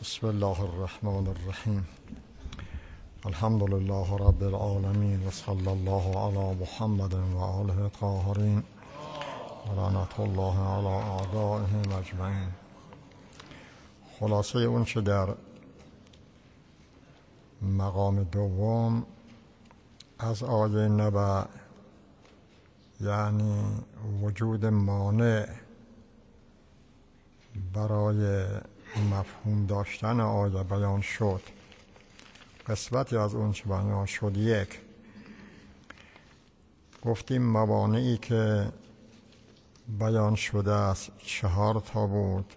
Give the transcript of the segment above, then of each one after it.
بسم الله الرحمن الرحیم. الحمد لله رب العالمین و صلی الله علی محمد و آله الطاهرین و لعنت الله علی اعدائهم اجمعین. خلاصه اون چه در مقام دوم از آیه نبع، یعنی وجود مانع برای مفهوم داشتن آیه بیان شد. قسمتی از اون چه بیان شد، یک، گفتیم موانعی که بیان شده است 4 تا بود.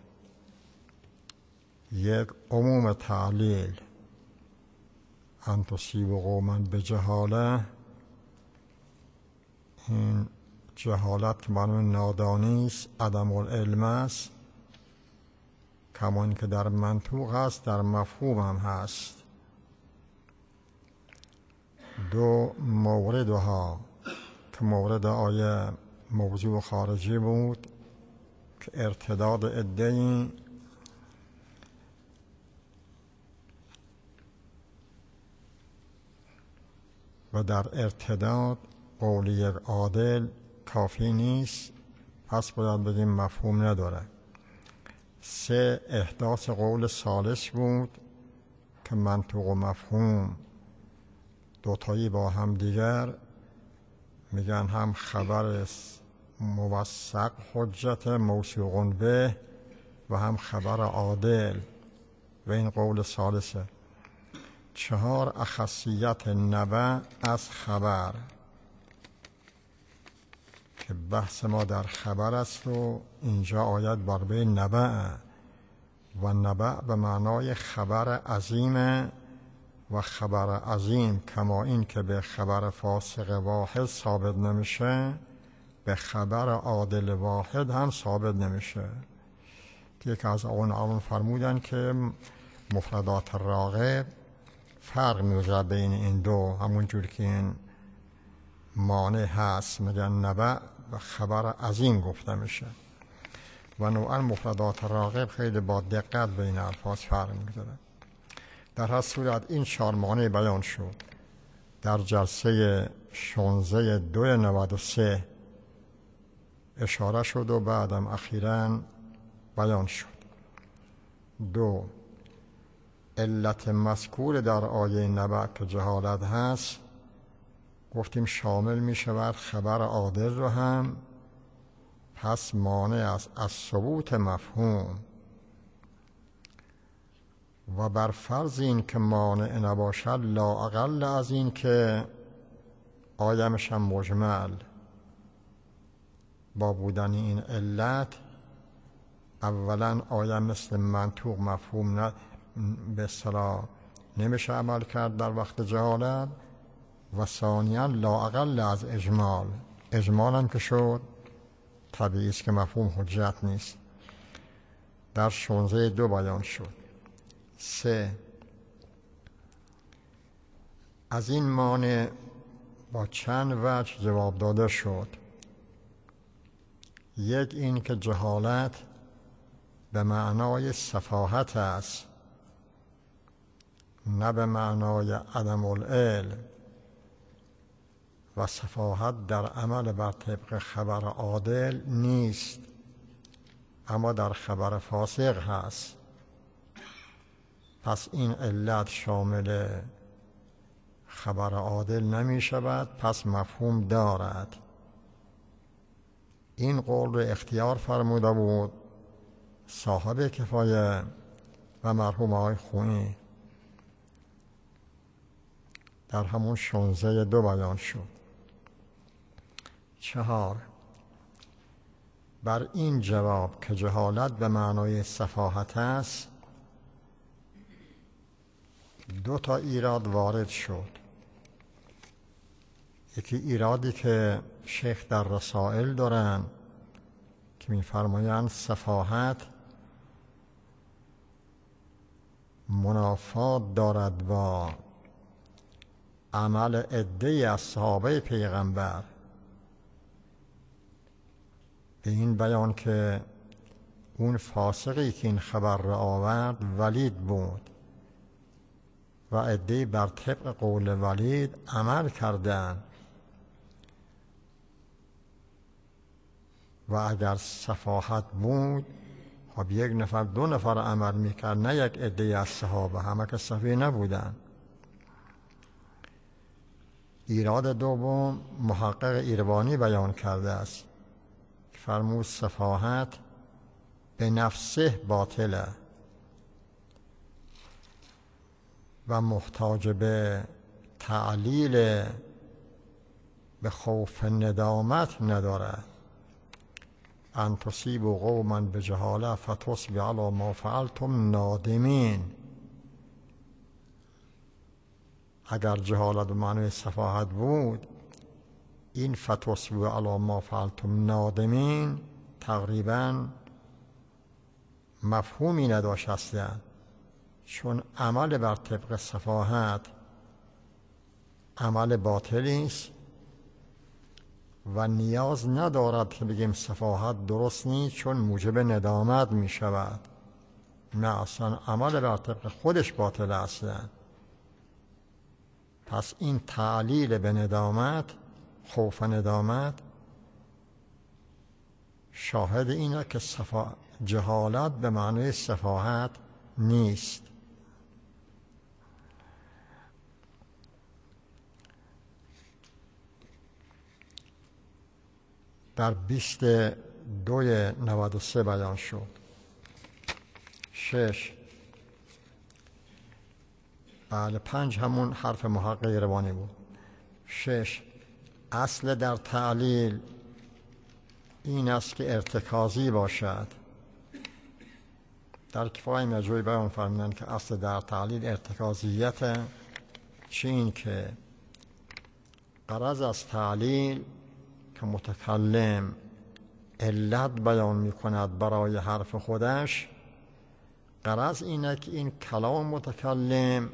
یک، عموم تعلیل، ان تصیب قوما بجهاله، این جهالت که معنی نادانی است، عدم العلم است، کمان که در منطوق هست در مفهوم هم هست. دو، موردها که مورد آیه موضوع خارجی بود که ارتداد ادعی و در ارتداد قول یک عادل کافی نیست، پس باید بگیم مفهوم نداره. 3، احداث قول ثالث بود که منطوق و مفهوم دوتایی با هم دیگر میگن هم خبر موثق حجت موثوق به و هم خبر عادل و این قول ثالثه. 4، اخصیت نبع از خبر که بحث ما در خبر است و اینجا آیت بربه نبع و نبع به معنای خبر عظیم و خبر عظیم کما این که به خبر فاسق واحد ثابت نمیشه به خبر عادل واحد هم ثابت نمیشه. که یک از اون فرمودن که مفردات راغب فرق می‌کنه بین این دو، همون جور که این مانع هست میگن نبع و خبر عظیم گفته میشه و نوعا مفردات راغب خیلی با دقت بین الفاظ فرق می‌کنه. در هر صورت این 4 مانع بیان شد در جلسه 16/2/93 اشاره شد و بعدم اخیراً بیان شد. 2، علت مذکور در آیه نبع که جهالت هست گفتیم شامل می شود خبر عادل رو هم، پس مانع است از ثبوت مفهوم و بر فرض این که مانع نباشد لا اقل از این که آیمش هم مجمل با بودن این علت، اولا آیه مثل منطوق مفهوم به اصطلاح نمیشه عمل کرد در وقت جهالت و ثانیا لا اقل از اجمال هم که شد طبیعی است که مفهوم حجت نیست. در 16/2 بیان شد. 3، از این مانع با چند وجه جواب داده شد. یک، این که جهالت به معنای سفاهت است نه به معنای عدم العلم و سفاهت در عمل بر طبق خبر عادل نیست اما در خبر فاسق هست، پس این علت شامل خبر عادل نمی شود، پس مفهوم دارد. این قول رو اختیار فرموده بود صاحب کفایه و مرحوم آقای خویی در همون 16/2 بیان شد. 4، بر این جواب که جهالت به معنای سفاهت است 2 تا ایراد وارد شد. یکی ایرادی که شیخ در رسائل دارن که می‌فرمایند سفاهت منافات دارد با عمل عده‌ای از صحابه پیغمبر، به این بیان که اون فاسقی که این خبر را آورد ولید بود و عده‌ای بر طبق قول ولید عمل کردند و اگر سفاهت بود خب یک نفر دو نفر عمل میکرد، نه یک عده از صحابه، همه که سفیه نبودن. ایراد دوم محقق ایروانی بیان کرده است، فرمود سفاهت به نفسه باطله و محتاج به تعلیل به خوف ندامت ندارد. ان تصیبوا قوما بجهاله فتصبحوا علی ما فعلتم نادمین. اگر جهالت به معنی سفاهت بود، این فتصبحوا علی ما فعلتم نادمین تقریبا مفهومی نداشت اصلا، چون عمل بر طبق سفاهت عمل باطلی است و نیاز ندارد که بگیم سفاهت درست نیست چون موجب ندامت می شود. نه، اصلا عمل بر طبق خودش باطل اصلا. پس این تعلیل به ندامت، خوف ندامت، شاهد اینه که جهالت به معنی سفاهت نیست. در 22-93 بیان شد. 6 بله 5 همون حرف محقق ایروانی بود. 6 اصل در تعلیل این است که ارتکازی باشد. در کفایه مجوی بیان فرمودند که اصل در تعلیل ارتکازیت، چه این که غرض از تعلیل که متکلم علت بیان می کند برای حرف خودش، غرض اینه که این کلام متکلم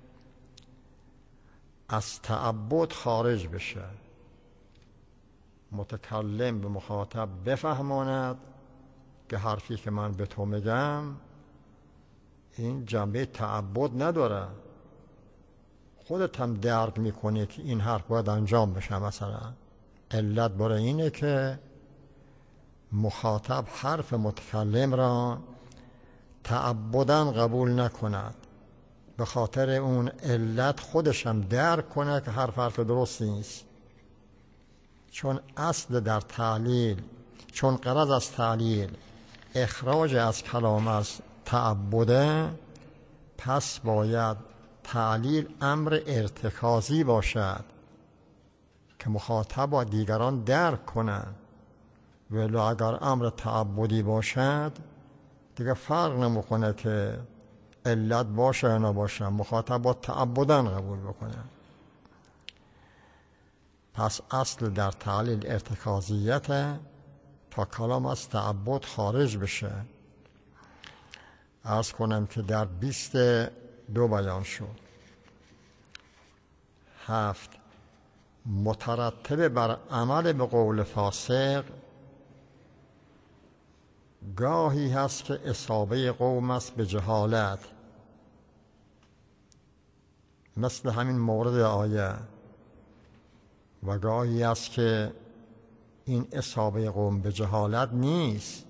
از تعبد خارج بشه، متکلم به مخاطب بفهماند که حرفی که من به تو میگم این جنبه تعبد نداره، خودت هم درک میکنی که این حرف باید انجام بشه. مثلا علت برای اینه که مخاطب حرف متکلم را تعبداً قبول نکند، به خاطر اون علت خودش هم درک کنه که حرف درست نیست. چون اصل در تعلیل، چون غرض از تعلیل اخراج از کلام از تعبده، پس باید تعلیل امر ارتکازی باشد که مخاطب و دیگران درک کنند. ولی اگر امر تعبدی باشد دیگه فرق نمیکنه که علت باشه یا نباشه، مخاطب با تعبداً قبول بکنه. پس اصل در تعلیل ارتکازیت تا کلام از تعبد خارج بشه. عرض کنم که در 22 بیان شد. 7 مترتب بر عمل به قول فاسق گاهی هست که اصابه قوم است به جهالت، مثل همین مورد آیه، و گاهی هست که این اصابه قوم به جهالت نیست.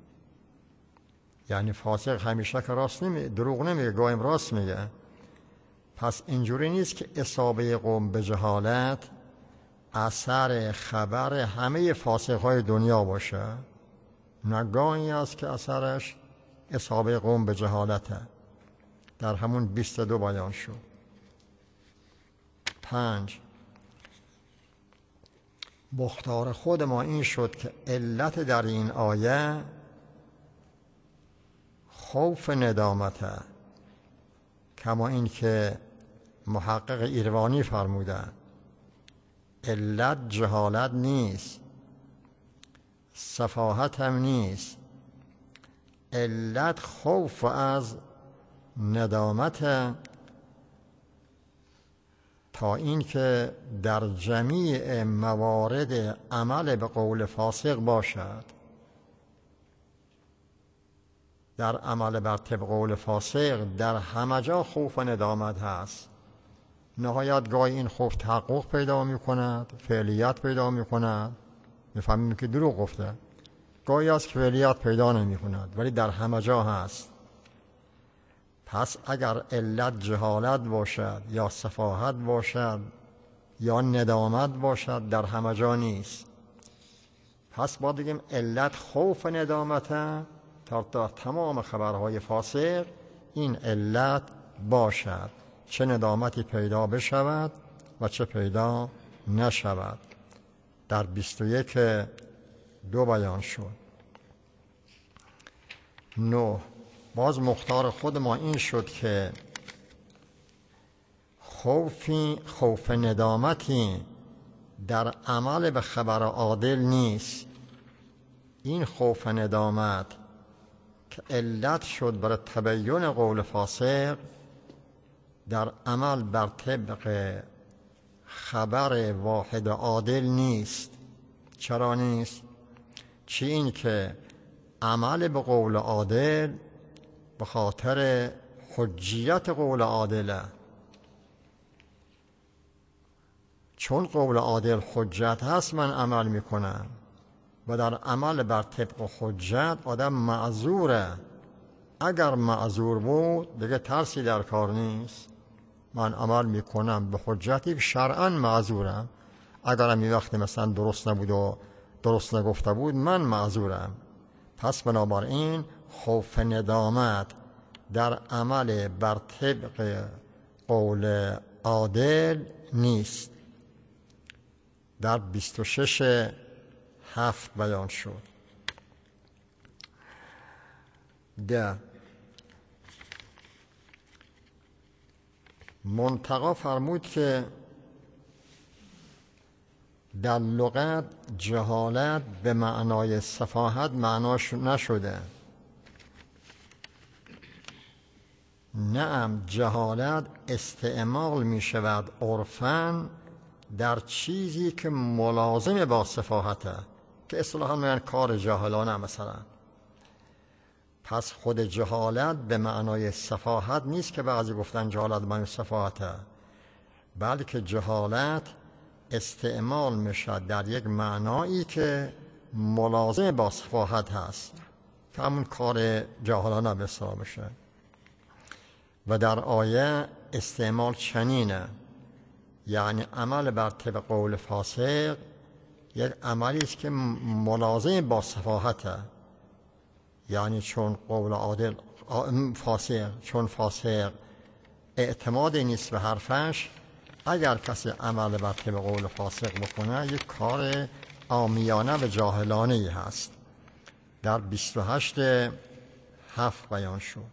یعنی فاسق همیشه که راست نمیگه، دروغ نمیگه، گاهی راست میگه. پس اینجوری نیست که اصابه قوم به جهالت اثر خبر همه فاسقهای دنیا باشه. نه، گاهی هست که اثرش اصابه قوم به جهالته. در همون 22 بیان شد. 5 مختار خود ما این شد که علت در این آیه خوف ندامته، کما این که محقق ایروانی فرمودن علت جهالت نیست، سفاهت هم نیست، علت خوف از ندامت، تا این که در جمیع موارد عمل به قول فاسق باشد. در عمل بر طبق قول فاسق در همه جا خوف و ندامت هست. نهایت گاهی این خوف تحقق پیدا می کند، فعلیت پیدا می کند، میفهمیم که دروغ گفته. گاهی از که فعلیت پیدا نمی کند ولی در همه جا هست. پس اگر علت جهالت باشد یا سفاهت باشد یا ندامت باشد در همه جا نیست. پس باید بگیم علت خوف و ندامت تا تمام خبرهای فاسق این علت باشد، چه ندامتی پیدا بشود و چه پیدا نشود. در 21:2 بیان شد. 9. باز مختار خود ما این شد که خوف ندامتی در عمل به خبر عادل نیست. این خوف ندامت که علت شد برای تبیین قول فاسق در عمل بر طبق خبر واحد عادل نیست. چرا نیست؟ چی این که عمل به قول عادل به خاطر حجیت قول عادله. چون قول عادل حجت هست من عمل میکنم و در عمل بر طبق حجت آدم معذوره. اگر معذور بود دیگه ترسی در کار نیست. من عمل میکنم به حجتی که شرعاً معذورم. اگرم این وقت مثلا درست نبود و درست نگفته بود من معذورم. پس بنابراین خوف ندامت در عمل بر طبق قول عادل نیست. در 26:7 بیان شد. 10. منتقی فرمود که در لغت جهالت به معنای سفاهت معناش نشده. نعم جهالت استعمال می شود عرفاً در چیزی که ملازم با سفاهته که اصطلاحاً میگن کار جاهلانه مثلا. پس خود جهالت به معنای سفاهت نیست که بعضی گفتن جهالت به معنای سفاهته، بلکه جهالت استعمال میشد در یک معنایی که ملازم با سفاهت هست که همون کار جاهلانه به اصطلاح میشه. و در آیه استعمال چنینه، یعنی عمل بر طبق قول فاسق یک عملی است که ملازم با سفاهته. یعنی چون قول عادل فاسق اعتماد نیست به حرفش، اگر کسی عمل بر طبق قول فاسق بکنه یک کار عامیانه و جاهلانه ای هست. در 28:7 بیان شد.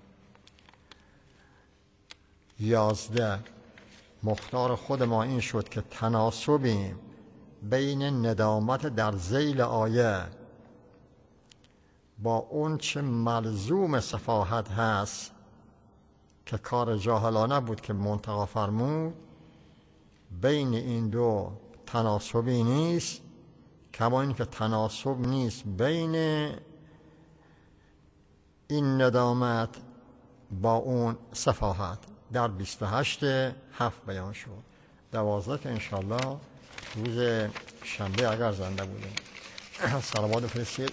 11. مختار خود ما این شد که تناسبی بین ندامت در ذیل آیه با اون چه ملزوم سفاهت هست که کار جاهلانه بود که منتقی فرمود، بین این دو تناسبی نیست، کما این که تناسب نیست بین این ندامت با اون سفاهت. در 28:7 بیان شد. 12 که انشالله روز شنبه اگر زنده بودیم صلوات فرستید.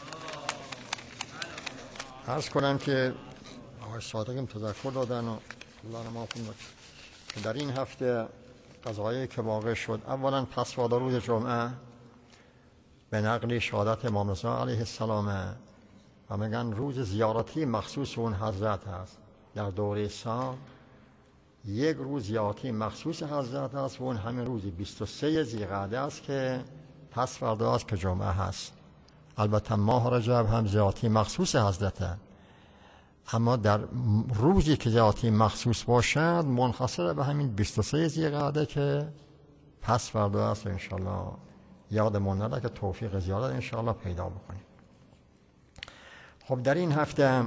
عرض کنم که آقای صادقیم تذکر دادن و الله نماکن که در این هفته قضایی که واقع شد، اولا پسواد روز جمعه به نقل شهادت امام رضا علیه السلام و میگن روز زیارتی مخصوص اون حضرت هست. در دوره سال یک روز زیارتی مخصوص حضرت هست و اون همین روز 23 ذی‌قعده است که پس فردا است که جمعه هست. البته ماه رجب هم زیارتی مخصوص حضرته، اما در روزی که زیارتی مخصوص باشد منحصر به همین 23 ذی‌قعده که پس فردا است. انشالله یادمون نره که توفیق زیارت انشالله پیدا بکنیم. خب در این هفته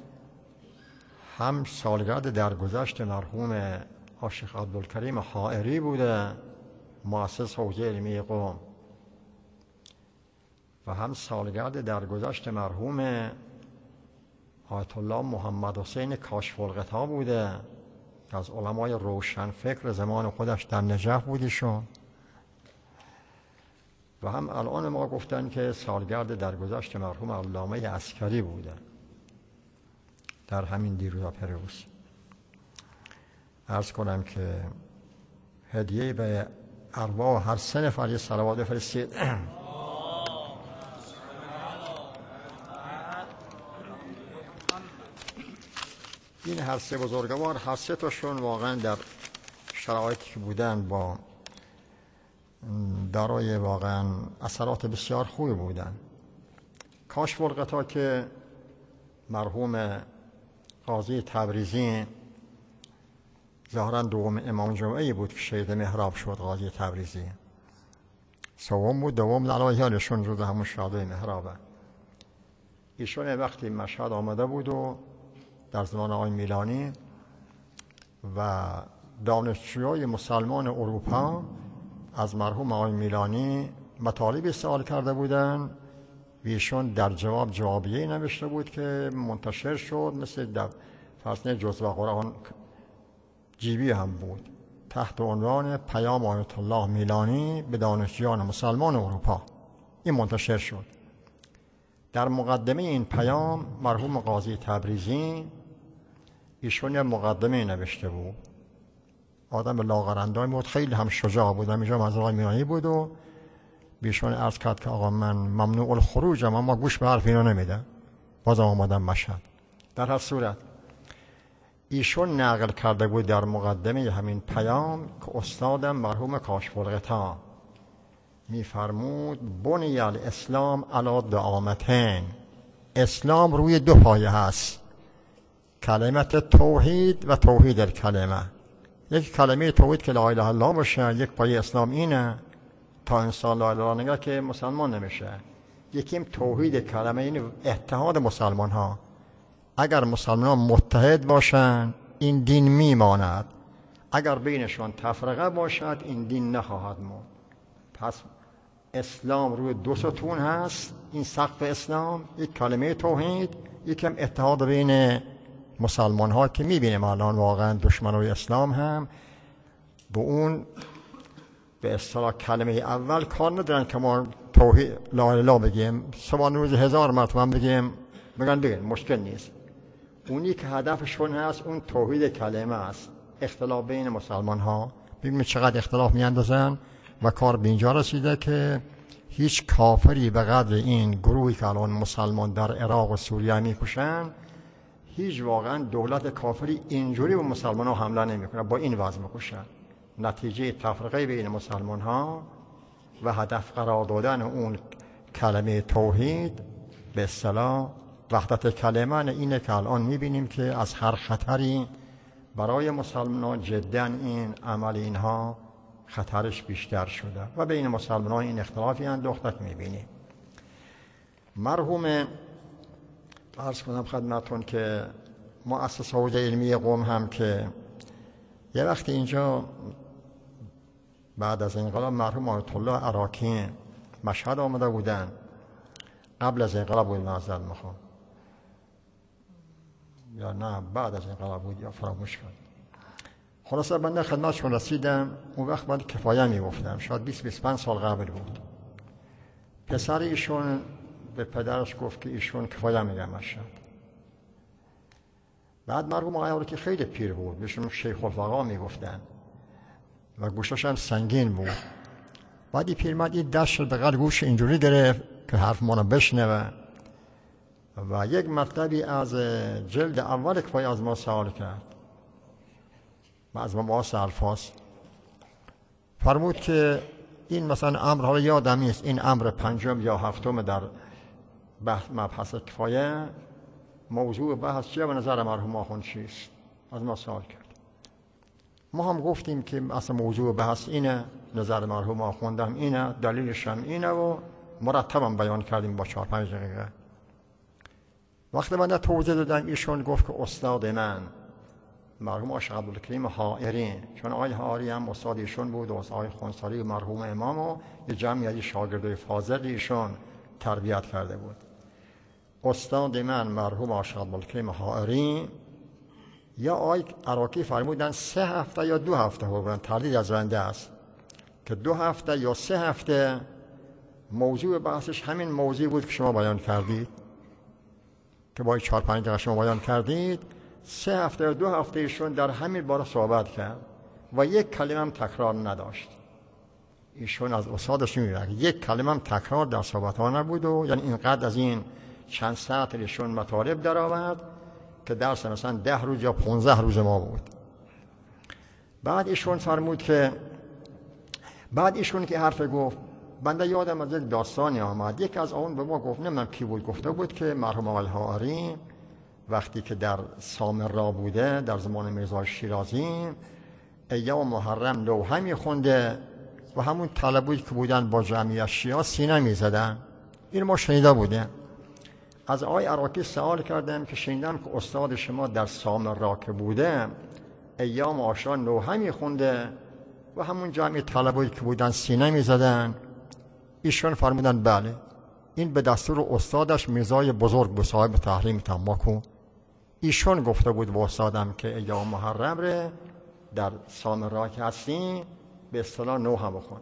هم سالگرد درگذشت مرحوم شیخ عبدالکریم حائری بوده، مؤسس حوزه علمی قم، و هم سالگرد درگذشت مرحوم آیت الله محمد حسین کاشف الغطا بوده، از علمای روشن فکر زمان خودش در نجف بودیشون. و هم الان ما گفتن که سالگرد درگذشت مرحوم علامه عسکری بوده در همین دیروز پروز. عرض کنم که هدیه به ارواح هر سه نفر یه صلوات بفرستید. این هر سه بزرگوار، هر سه تاشون واقعا در شرایطی که بودن با دارای واقعا اثرات بسیار خوبی بودن. کاشف الغطا که مرحوم قاضی تبریزی ظاهرا دوم امام جمعه بود که شهید محراب شد. قاضی تبریزی سوم بود، دوم علایه‌شون روز همون شهادت محرابه. ایشون وقتی مشهد آمده بود و در زمان آقای میلانی و دانشجویای مسلمان اروپا از مرحوم آقای میلانی مطالبی سوال کرده بودن، ایشون در جواب جوابیه نوشته بود که منتشر شد، مثل در فرسنه جزوه قرآن جیبی هم بود، تحت عنوان پیام آیت الله میلانی به دانشجویان مسلمان اروپا. این منتشر شد. در مقدمه این پیام مرحوم قاضی تبریزی ایشون یه مقدمه نوشته بود. آدم لاغرنده‌ای بود، خیلی هم شجاع بود. اینجا از آقای میلانی بود و بیشون عرض کرد که آقا من ممنوع الخروجم، اما گوش به حرف اینا نمیدم. بازم آمدم مشهد. در هر صورت ایشون نقل کرده بود در مقدمه همین پیام که استادم مرحوم کاشف الغطا میفرمود بنی الاسلام علی دعامتین، اسلام روی دو پایه هست، کلمت توحید و توحید الکلمه. یک کلمه توحید که لا اله الا الله باشه، یک پایه اسلام اینه تا انسان لا اله الا الله نگه که مسلمان نمیشه. یکیم توحید کلمه، یعنی اتحاد مسلمان ها. اگر مسلمان ها متحد باشن این دین میماند، اگر بینشان تفرقه باشد این دین نخواهد ماند. پس اسلام روی دو ستون هست، این سقف اسلام، یک کلمه توحید، یکم اتحاد بین مسلمان ها که میبینیم الان واقعا دشمنای اسلام هم به اون به اصطلاح کلمه اول کار ندارن که ما توحید لا اله الا بگیم، سبحان روز 1000 مرتبه بگیم، بگن مشکل نیست. اونی که هدفشون هست اون توحید کلمه است. اختلاف بین مسلمان ها، ببینید چقدر اختلاف میاندازن و کار به اینجا رسیده که هیچ کافری به قدر این گروهی که الان مسلمان در عراق و سوریه میکشن، هیچ واقعا دولت کافری اینجوری به مسلمان ها حمله نمیکنه، با این وضع میکشن. نتیجه تفرقه بین مسلمان ها و هدف قرار دادن اون کلمه توحید به اصطلاح وحدت کلمه اینه که الان میبینیم که از هر خطری برای مسلمانان جدا این عمل اینها خطرش بیشتر شده و بین مسلمانان این اختلافی انداخته که میبینیم. مرحوم عرض کنم خدمتون که مؤسسه حوزه علمی قم هم که یه وقتی اینجا بعد از انقلاب مرحوم آیت الله عراقی مشهد آمده بودن، قبل از انقلاب بود معذرت میخوام، یا نه بعد از انقلاب بود یا فراموش کردم. خلاصه بنده خدمتشون رسیدم، اون وقت بعد کفایه میگفتم، شاید 20-25 سال قبل بود. پسر ایشون به پدرش گفت که ایشون کفایه میگم مشهد. بعد مرحوم آقای که خیلی پیر بود، بهشون شیخ الفقا میگفتن و گوشش هم سنگین بود. بعد این پیرمرد این دست به قلب گوش اینجوری گرفت که حرف ما رو بشنوه و یک مطلبی از جلد اول کفایه از ما سوال کرد و از مباحث الفاظ فرمود که این مثلا امر، حالا یادم نیست این امر پنجم یا هفتم در مبحث کفایه، موضوع بحث چیه و نظر مرحوم آخوند چیست، از ما سوال کرد. ما هم گفتیم که اصلا موضوع بحث اینه، نظر مرحوم آخوند هم اینه، دلیلش هم اینه و مرتبا بیان کردیم با 4-5 دقیقه. وقتی من توضیح دادم ایشون گفت که استاد من مرحوم عاشق عبدالکریم حائری، چون آقای حائری هم استاد ایشون بود و آقای خونساری مرحوم امام و یه جمعی از شاگردای فاضل ایشون تربیت کرده بود. استاد من مرحوم آقای عبدالکریم حائری یا آقای عراقی فرمودن 3 هفته یا 2 هفته بودن، تردید از بنده است که 2 هفته یا 3 هفته موضوع بحثش همین موضوع بود که شما بیان کردید، که با 4-5 دقیقه شما بیان کردید. 3 هفته یا 2 هفته ایشون در همین باره صحبت کرد و یک کلمه هم تکرار نداشت. ایشون از استادش میگه یک کلمه هم تکرار در صحبت ها نبود و یعنی اینقدر از این چند ساعت ایشون مطالب در آورد که درس مثلا 10 روز یا 15 روز ما بود. بعد ایشون فرمود که بعد ایشون که حرف گفت، بنده یادم از یک داستانی آمد. یک از اون به ما گفت، نمیدونم کی بود، گفته بود که مرحوم آقای حائری وقتی که در سامرا بوده در زمان میرزا شیرازی ایام محرم لوحه میخونده و همون طلبه‌ای که بودن با جمعیت شیعه سینه میزدن. این ما شنیده بودیم. از آقای عراقی سوال کردم که شنیدم که استاد شما در سامرا که بوده ایام عاشورا لوحه میخونده و همون جمعی طلبه‌ای که بودن سینه میزدن. ایشون فرمودن بله، این به دستور استادش میرزای بزرگ بود، صاحب تحریم تنباکو. ایشون گفته بود به استادم که ایام محرم ره در سامرا که هستی به اصطلاح نوحه بخون.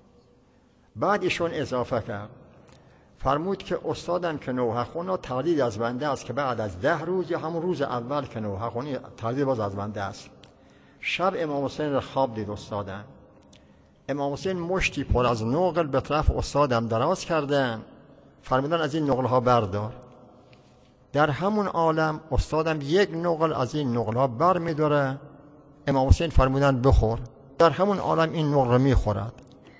بعد ایشون اضافه کرد، فرمود که استادم که نوحه خونه تردید از بنده است که بعد از 10 روز یا همون روز اول که نوحه خونی تردید باز از بنده است. شب امام حسین را خواب دید استادم. امام حسین مشتی پر از نقل به طرف استادم دراز کردن، فرمودن از این نقل ها بردار. در همون عالم استادم یک نقل از این نقل ها بر می داره، امام حسین فرمودن بخور. در همون عالم این نقل رو می خورد.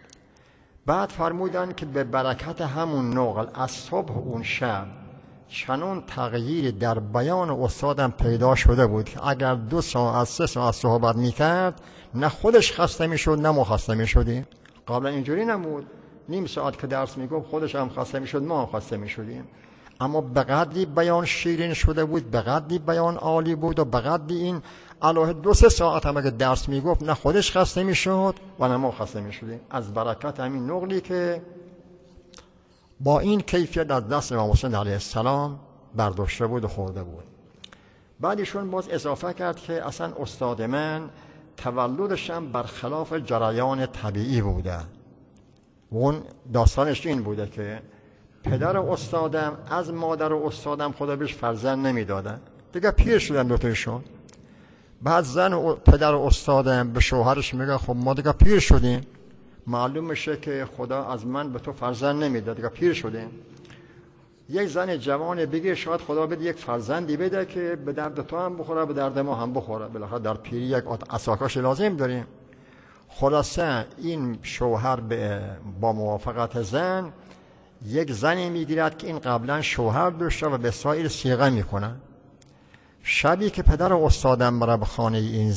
بعد فرمودن که به برکت همون نقل از صبح اون شب چنان تغییر در بیان استادم پیدا شده بود که اگر 2 ساعت 3 ساعت صحبت میکرد نه خودش خسته میشد نه ما خسته میشدیم. قبلا اینجوری نبود، نیم ساعت که درس میگفت خودش هم خسته میشد ما هم خسته میشدیم. اما به قدری بیان شیرین شده بود، به قدری بیان عالی بود و به قدری این علاوه 2-3 ساعت هم اگه درس میگفت نه خودش خسته میشد و نه ما خسته میشدیم، از برکت همین نقلی که با این کیفیت از دست امام حسین علیه السلام برداشته بود و خورده بود. بعدشون باز اضافه کرد که اصلا استاد من تولدش هم برخلاف جریان طبیعی بوده. اون داستانش این بوده که پدر استادم از مادر استادم خدا بهش فرزند نمیدادن، دیگه پیر شدن دوتایشون. بعد زن و پدر استادم به شوهرش میگه خب ما دیگه پیر شدیم، معلوم میشه که خدا از من به تو فرزند نمیده، دیگه پیر شدیم. یک زن جوان بگه شاید خدا بده یک فرزندی بده که به درد تو هم بخوره به درد ما هم بخوره، بالاخره در پیری یک عصاکاش لازم داریم. خلاصه این شوهر با موافقت زن یک زنی میگیرد که این قبلا شوهر داشته و به سایر صیغه میکنه. شبی که پدر استادم بره به خانه این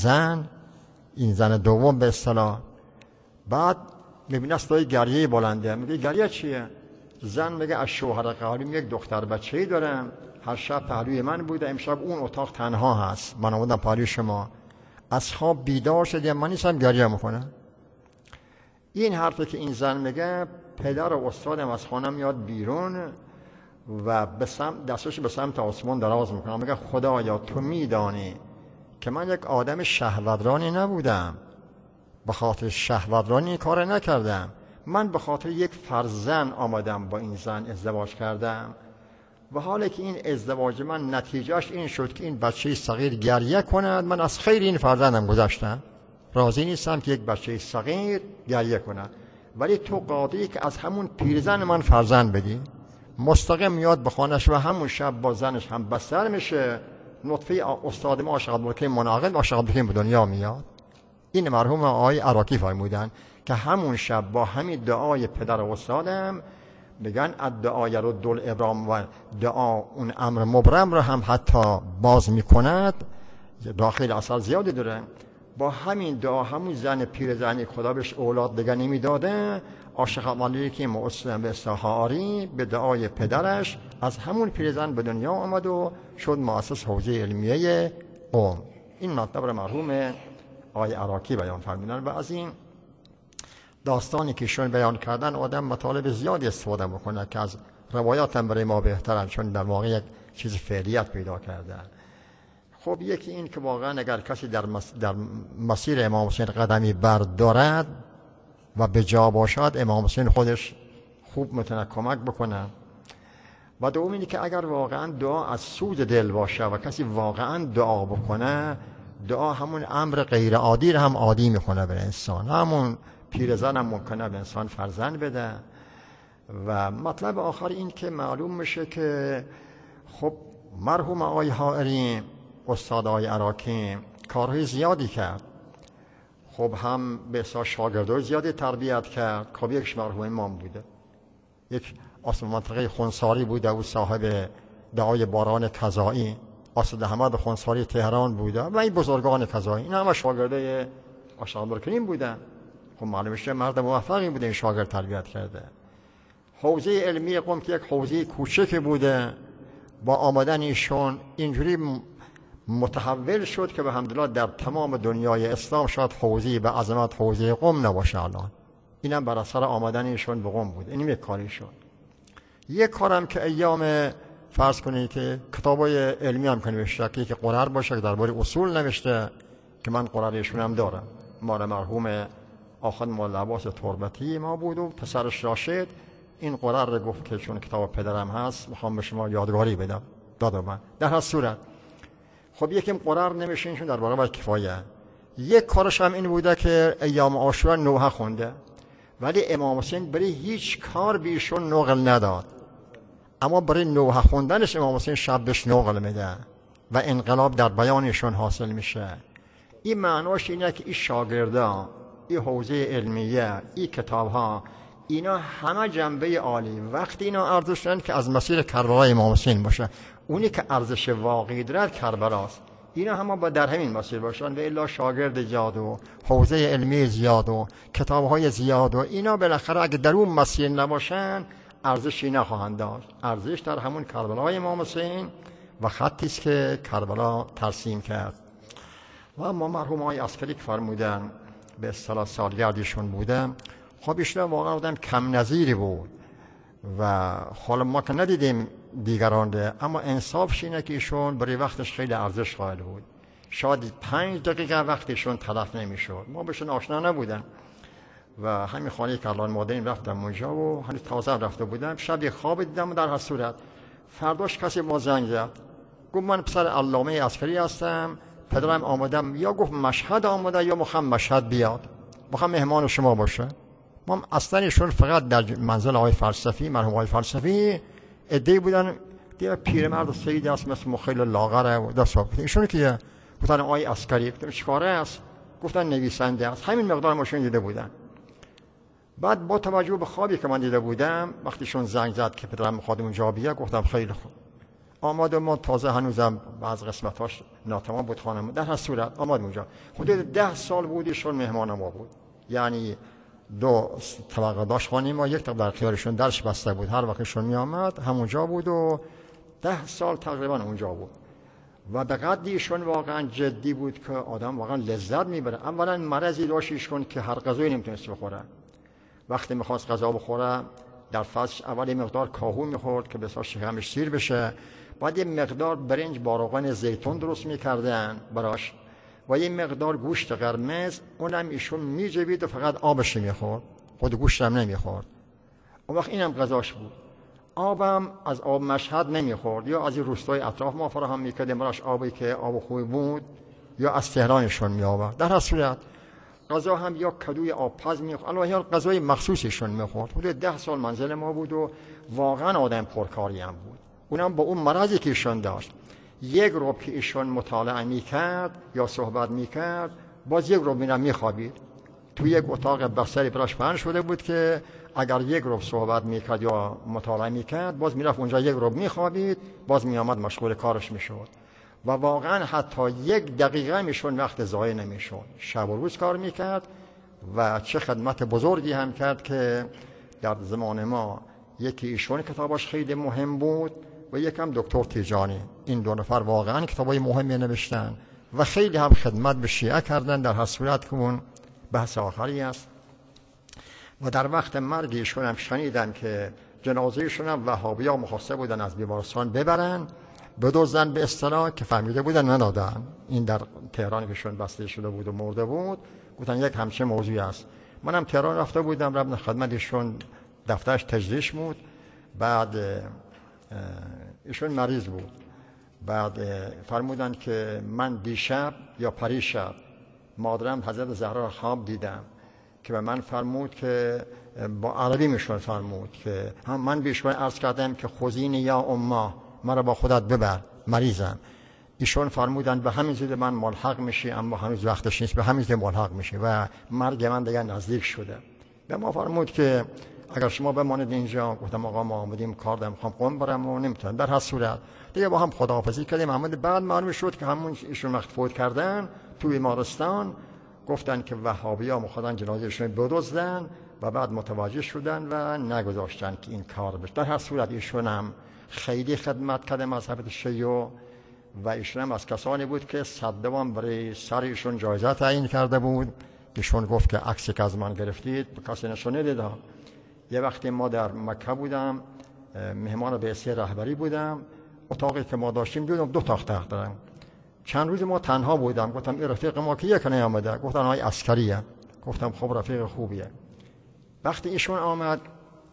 زن دوم به اصطلاح، بعد میبینه صدای گریه بلنده. میگه گریه چیه؟ زن میگه از شوهر قبلیم یک دختر بچه‌ای دارم، هر شب پهلوی من بوده، امشب اون اتاق تنها هست، من اومدم پهلوی شما. از خواب بیدار شدم، من نیستم گریه میکنه. این حرفی که این زن میگه، پدر و استادم از خانه میاد بیرون و دستش به سمت آسمان دراز میکنه، میگه خدایا تو میدانی که من یک آدم شهوترانی نبودم، به خاطر شهوترانی این کار نکردم، من به خاطر یک فرزند آمدم با این زن ازدواج کردم و حالا که این ازدواج من نتیجهش این شد که این بچه صغیر گریه کند، من از خیر این فرزندم گذشتم، راضی نیستم که یک بچه صغیر گریه کند، ولی تو قاضی که از همون پیرزن من فرزند بدی. مستقیم میاد به خانه‌اش و همون شب با زنش هم بستر میشه. نطفه استاد ما آقای عبدالکریم مناقل آقای عبدالکریم به دنیا میاد. این مرحوم آقای عراقی فرمودن که همون شب با همین دعای پدر و استادم، میگن الدعای رد الابرام و دعا اون امر مبرم رو هم حتی باز میکند، داخل اثر زیادی داره. با همین دعا همون زن پیرزنی خدا بهش اولاد دیگه نمیداده، عاشق عبدالکریم مسلم به حائری به دعای پدرش از همون پیرزن به دنیا آمد و شد مؤسس حوزه علمیه قم. این مطلب رو مرحوم آقای عراقی بیان فرمودن و از این داستانی که ایشون بیان کردن آدم مطالب زیادی استفاده بکنه که از روایات هم برای ما بهترن، چون در واقع یک چیز فعلیت پیدا کرده. خب یکی این که واقعا اگر کسی در مسیر امام حسین قدمی بردارد و به جا باشد، امام حسین خودش خوب میتونه کمک بکنه. و دوم اینی که اگر واقعا دعا از سود دل باشه و کسی واقعا دعا بکنه، دعا همون امر غیر عادی رو هم عادی میکنه به انسان. همون پیرزن هم ممکنه به انسان فرزند بده. و مطلب آخر این که معلوم میشه که خب مرحوم آقای حائری، استاد آقای عراقی کارهای زیادی کرد. خب هم به حساب شاگردای زیادی تربیت کرد. خب یکش مرحوم امام بوده، یک اصل منطقه خونساری بوده و صاحب دعای باران کذایی اسد احمد خونساری تهران بوده و این بزرگان کذایی، این همه شاگرده آشنابر کریم بودن. خب معلومه که مرد موفقی بوده، این شاگرد تربیت کرده. حوزه علمی قم که یک حوزه کوچک بوده، با آمدن ایشون اینجوری متحول شد که به الحمدلله در تمام دنیای اسلام شاید حوزه به عظمت حوزه قم نباشه الان. اینم بر اثر آمدن ایشون به قم بود. اینم یک کاری شد. یک کارم که ایام فرض کنید که کتابای علمی هم که نوشته که قرار باشه که درباره اصول نوشته، که من قرار ایشون هم دارم، مال مرحوم آخوند مولا عباس تربتی ما بود و پسرش راشد این قرار رو گفت که چون کتاب پدرم هست میخوام به شما یادگاری بدم، دادم من. در هر صورت خب یکم قرار نمیشینشون درباره باید کفایه. یک کارش هم این بوده که ایام عاشورا نوحه خونده، ولی امام حسین برای هیچ کار بیشون نقل نداد، اما برای نوحه خوندنش امام حسین شبش نقل میده و انقلاب در بیانشون حاصل میشه. این معناش اینه که این شاگردا، این حوزه علمیه، این کتابها، اینا همه جنبه عالی وقتی اینا ارزش دارن که از مسیر کربلای امام حسین باشه. اونی که ارزش واقعی داره کربلاست. اینا همه با در همین مسیر باشن و الا شاگرد زیاد و حوزه علمی زیاد و کتابهای زیاد و اینا بالاخره اگه در اون مسیر نباشن ارزشی نخواهند داشت. ارزش در همون کربلای امام حسین و خطی است که کربلا ترسیم کرد. و اما مرحوم آقای عسکری که فرمودن به اصطلاح سالگردشون بوده، خب ایشون واقعا آدم کم نظیری بود و حالا ما که ندیدیم دیگران ده، اما انصافش اینه که ایشون برای وقتش خیلی ارزش قائل بود. شاید 5 دقیقه وقتشون تلف نمیشد. ما بهشون آشنا نبودن و همین خانه که الان مادرین رفتم اونجا و هنوز تازه رفته بودم. شب خواب دیدم. در هر صورت فرداش کسی ما زنگ زد، گفت من پسر علامه عسکری هستم، پدرم آمدم، یا گفت مشهد آمده یا میخوام مشهد بیاد، میخوام مهمان شما باشه. ما اصلا ایشون فقط در منزل آقای فلسفی، مرحوم آقای فلسفی عده‌ای بودن، دیگه پیرمرد سیدی است مثل مخیل لاغره و دست صاحب. ایشون که گفتن آقای عسکری، گفتم چیکاره است؟ گفتن نویسنده است. همین مقدار ماشین دیده بودن. بعد با توجه به خوابی که من دیده بودم، وقتی شون زنگ زد که پدرم می‌خواد اونجا بیاد، گفتم خیلی خوب. آمد. ما تازه هنوزم بعض قسمتاش ناتمام بود خانم. در هر صورت آمد اونجا. حدود 10 سال بود ایشون مهمان ما بود. یعنی 2 طبقه داشت خانه ما، یک طبقه در خیالشون درش بسته بود، هر وقتشون می آمد همونجا بود و 10 سال تقریبا اونجا بود. و به قدری ایشون واقعا جدی بود که آدم واقعا لذت میبره. اولا مرضی داشت ایشون که هر غذایی نمیتونست بخوره. وقتی میخواست غذا بخوره در فصل اول یه مقدار کاهو میخورد که بساط شکمش سیر بشه، بعد یه مقدار برنج با روغن زیتون درست میکردن براش و یه مقدار گوشت قرمز، اونم ایشون میجوید و فقط آبش میخورد، خود گوشت هم نمیخورد. اون وقت اینم غذاش بود. آبم از آب مشهد نمیخورد، یا از این روستای اطراف ما فراهم میکردیم براش آبی که آب خوبی بود، یا از تهرانشون میآورد. در هر صورت غذا هم یا کدوی آبپز میخورد، البته غذای مخصوصشون میخورد. حدود 10 سال منزل ما بود و واقعا آدم پرکاری هم بود. اونم با اون مرضی که ایشون داشت، یک ربع که ایشون مطالعه میکرد یا صحبت میکرد، باز یک ربع میرم میخوابید. تو یک اتاق بستری براش پهن شده بود که اگر یک ربع صحبت میکرد یا مطالعه میکرد، باز میرفت اونجا یک ربع میخوابید، باز میامد مشغول کارش میشد. و واقعا حتی 1 دقیقه میشون وقت ضایع نمیشد. شب و روز کار میکرد و چه خدمت بزرگی هم کرد که در زمان ما یکی ایشون کتاباش خیلی مهم بود و یکم دکتر تیجانی. این 2 نفر واقعا کتابای مهمی نوشتن و خیلی هم خدمت به شیعه کردن. در هر صورت که اون بحث آخری است. و در وقت مرگ ایشون هم شنیدم که جنازهشون هم وهابی‌ها مخواسته بودن از بیمارستان ببرن بدزدن به اصطلاح، که فهمیده بودن ندادن. این در تهران که شون بسته شده بود و مرده بود، گفتن یک همچین موضوعی است. منم تهران رفته بودم، رفتم خدمت ایشون، دفترش تجریش بود. بعد ایشون مریض بود. بعد فرمودن که من دیشب یا پریشب مادرم حضرت زهرا را خواب دیدم که به من فرمود که با عربی میشون فرمود که من بیشون عرض کردم که خذینی یا اما، مرا با خودت ببر، مریضم. ایشون فرمودن به همین زود من ملحق میشی، اما هنوز وقتش نیست، به همین زود ملحق میشی و مرگ من دیگه نزدیک شده. به ما فرمود که اگر شما بمانید اینجا. گفتم آقا ما آمدیم کار دارم، میخوام قم برم و نمیتونم. در هر صورت دیگه با هم خداحافظی کردیم. احمد بعد معلوم شد که همون ایشون وقت فوت کردن تو بیمارستان، گفتن که وهابی‌ها می‌خواستن جنازه‌شون بدزدن و بعد متوجه شدن و نگذاشتن که این کار بشه. در هر صورت ایشون هم خیلی خدمت کرده مذهب شیعه و ایشون هم از کسانی بود که صدوان برای سر ایشون جایزه تعیین کرده بود. ایشون گفت که عکسی که از من گرفتید به کسی نشون ندادم. یه وقتی ما در مکه بودم، مهمان بعثه رهبری بودم، اتاقی که ما داشتیم دیدم 2 تاخت تخت دارم. چند روز ما تنها بودم. گفتم این رفیق ما کیه که نیامده؟ گفتن آقای عسکریه. گفتم خب رفیق خوبیه. وقتی ایشون آمد،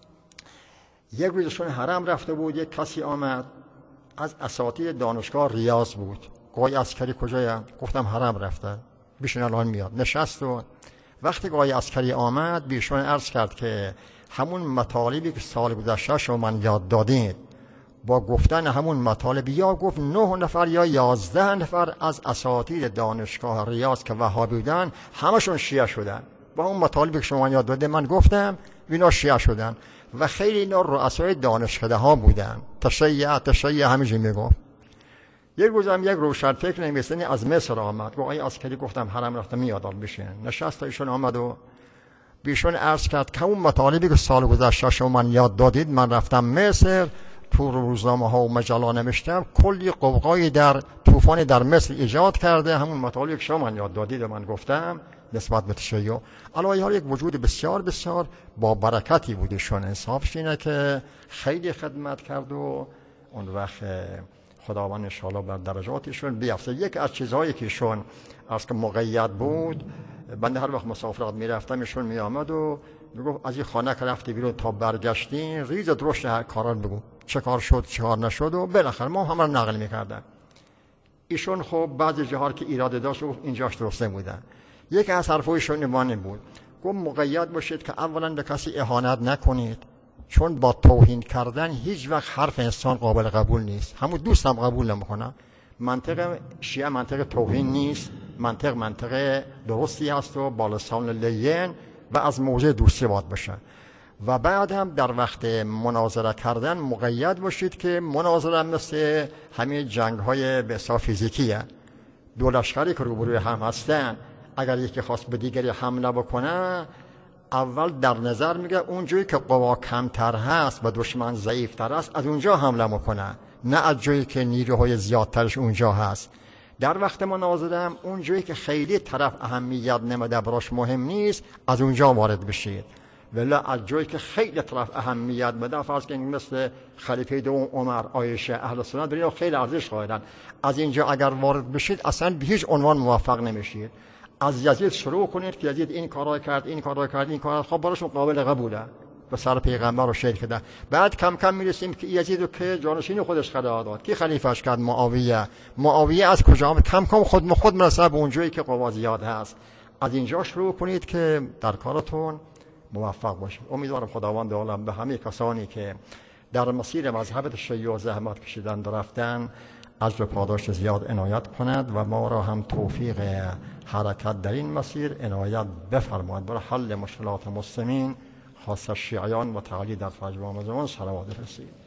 یک روزشون حرم رفته بود، یک کسی آمد از اساتید دانشگاه ریاض بود. آقای عسکری کجاست؟ گفتم حرم رفته، بیشون الان میاد. نشست و وقتی آقای عسکری آمد بیشون عرض کرد که همون مطالبی که سال گذشته شما من یاد دادید، با گفتن همون مطالب، یا گفت 9 نفر یا 11 نفر از اساتید دانشگاه ریاض که وهابی بودن همشون شیعه شدن. با اون مطالبی که شما یاد دادید من گفتم اینا شیعه شدن و خیلی اینا رؤسای دانشکده ها بودن. تشیع همیشه میگفت. یک روزم یک روشنفکر نمیستنی از مصر آمد. گفت آقای عسکری، گفتم حرم رفتم میادم بشین. نشست ایشون آمد و بیشون عرض کرد که اون مطالبی که سال گذشته شما من یاد دادید، من رفتم مصر، تو روزنامه ها و مجله نوشتم، کلی قوقایی در طوفان در مصر ایجاد کرده. همون مطالبی که شما من یاد دادید و من گفتم نسبت به تشیع. علاوه بر یک وجود بسیار بسیار با برکتی بودشون. انصافش اینه که خیلی خدمت کرد و اون وقت خداوند ان شاءالله بر درجاتشون بیافته. یک از چیزهایی که ایشون از که مقید بود، بنده هر وقت مسافرت میرفتم ایشون میآمد و میگفت از این خانه که رفتی بیرون تا برگشتین ریز درشت هر کاران بگو، چه کار شد چه کار نشد، و بالاخره ما هم نقل میکردن. ایشون خب بعضی جاها که ایراد داشت گفت اینجاش درسته بودن. یک از حرفایشون ایمان بود، گفت مقید باشید که اولا به کسی اهانت نکنید، چون با توهین کردن هیچ وقت حرف انسان قابل قبول نیست. همون دوستم قبول نمیکنه. منطق شیعه منطق توهین نیست، منطق درستی هست و با لسان لین و از موضع دوستی باید باشه. و بعد هم در وقت مناظره کردن مقید باشید که مناظره مثل همین جنگ های به حساب فیزیکیه. 2 لشکری که روبروی هم هستن، اگر یکی خواست به دیگری حمله بکنه، اول در نظر میگه اونجایی که قوا کمتر هست و دشمن ضعیفتر است از اونجا حمله میکنه، نه از جایی که نیروهای زیادترش اونجا هست. در وقت مناظره هم اونجایی که خیلی طرف اهمیت نمیده، براش مهم نیست، از اونجا وارد بشید. ولی از جایی که خیلی طرف اهمیت بده، فرض کنید مثل خلیفه دوم عمر، عایشه، اهل سنت برای خیلی ارزش قائلن، از اینجا اگر وارد بشید اصلا به هیچ عنوان موفق نمیشید. از یزید شروع کنید که یزید این کارا کرد، این کارا کرد، این کارا، خب براشون قابل قبوله، به سر پیغمبر رو شهید کرده. بعد کم کم میرسیم که یزید رو که جانشین خودش قرار داد، کی خلیفهش کرد؟ معاویه از کجا آمد؟ کم کم خود مرسه به اونجایی که قوا زیاد هست. از اینجا شروع کنید که در کارتون موفق باشید. امیدوارم خداوند عالم به همه کسانی که در مسیر مذهب شیعه زحمت کشیدن و رفتن اجر و پاداش زیاد عنایت کند و ما را هم توفیق حرکت در این مسیر عنایت بفرماید. برای حل مشکلات مسلمین خاصه شیعیان و تعالی در فجر و رمضان صلوات رسید.